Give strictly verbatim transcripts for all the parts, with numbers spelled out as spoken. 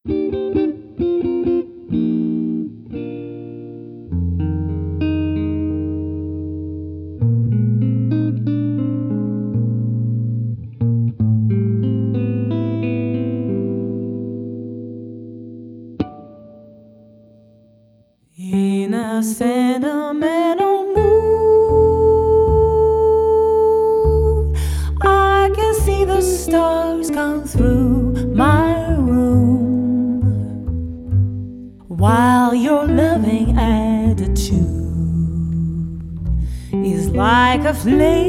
In a sentimental mood, I can see the stars come through my room, while your loving attitude is like a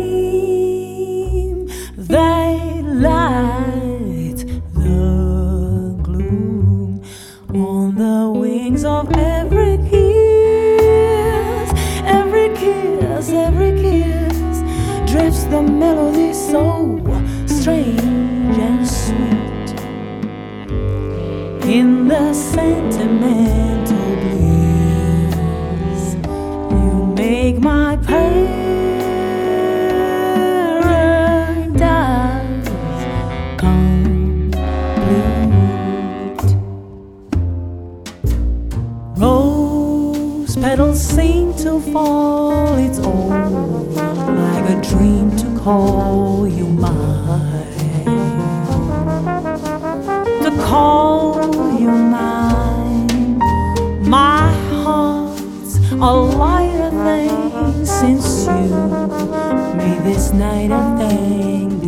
flame that lights the gloom. On the wings of every kiss, every kiss, every kiss drifts the melody so strange and sweet. In the sentimental bliss, you make my paradise complete. Rose petals seem to fall, it's all like a dream to call you mine, to call you mine. My heart's a lighter thing since you made this night a thing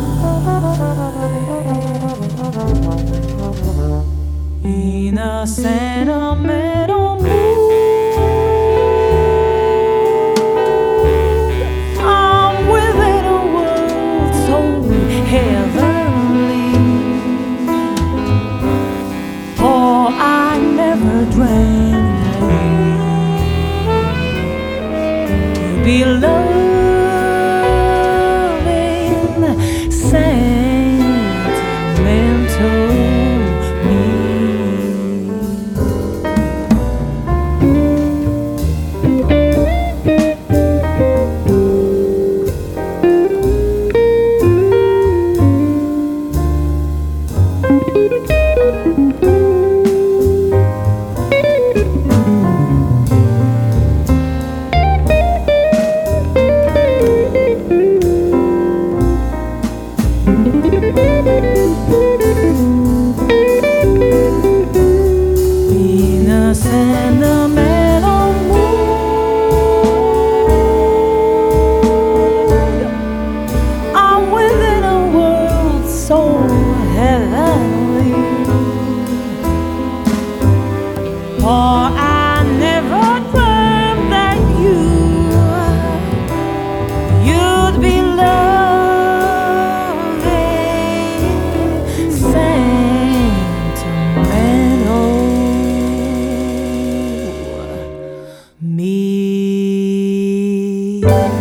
divine. In a sentimental mood, I'm within a world so heavenly, for I never dreamt to be loving sentimental me. In a sentimental mood, I'm within a world so heavenly, for I never dreamt that you, you'd be loving sentimental me.